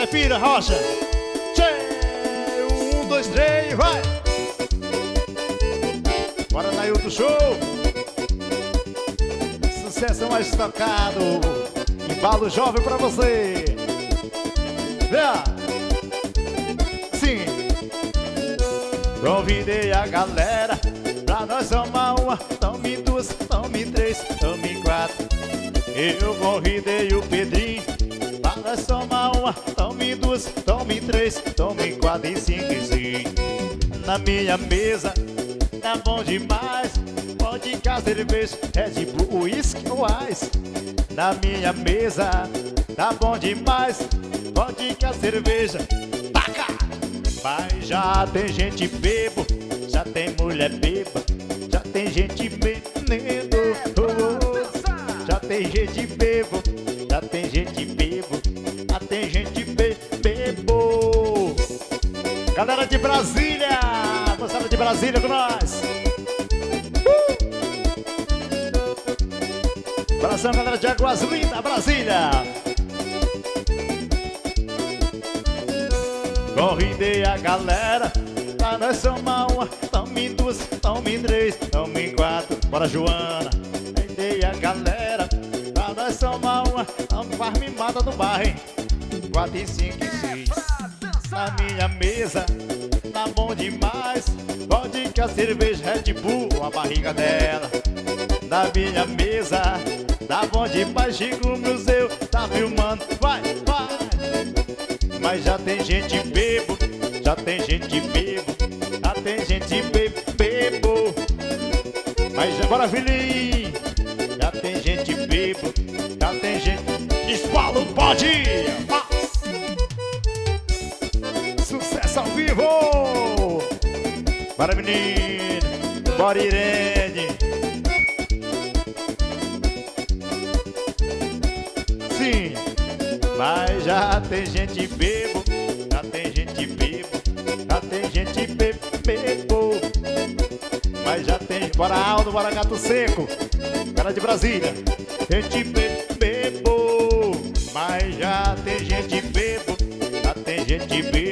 Zé Pira, Rocha. Tchê, 1, 2, 3, vai! Bora, Nailton, show! Sucesso mais tocado. Embalo jovem pra você. Vê! Sim. Convidei a galera pra nós tomar uma. Tome duas, tome três, tome quatro. Eu convidei o Pedrinho pra nós tomar uma. Tome duas, tome três, tome quatro e cinco e seis. Na minha mesa tá bom demais. Vodka, cerveja, Red Bull, uísque ou ice. Na minha mesa tá bom demais. Vodka, cerveja, taca! Mas já tem gente bebo, já tem mulher beba, já tem gente menino, já tem gente bebo, já tem gente bebo, já tem gente bebo. Galera de Brasília, moçada de Brasília com nós. Abração, galera de Águas Lindas, Brasília. Convidei a galera pra nós tomar uma. Tome duas, tome três, tome quatro. Bora, Joana. Convidei a galera pra nós tomar uma. Tome com as mimadas do bar, hein? 4 e 5 e 6. Na minha mesa tá bom demais. Vodka, cerveja, Red Bull, a barriga dela. Na minha mesa tá bom demais. Chico Museu tá filmando, vai, vai. Mas já tem gente bebo, já tem gente bebo, já tem gente bebo. Mas agora, filhinho, já tem gente bebo, já tem gente. Espala o pode! Sucesso ao vivo! Bora, menino! Bora, Irene! Sim! Mas já tem gente bebo, já tem gente bebo, já tem gente bebo. Mas já tem, bora Aldo, bora Gato Seco, cara de Brasília. Gente bebo, mas já tem gente bebo, já tem gente bebo.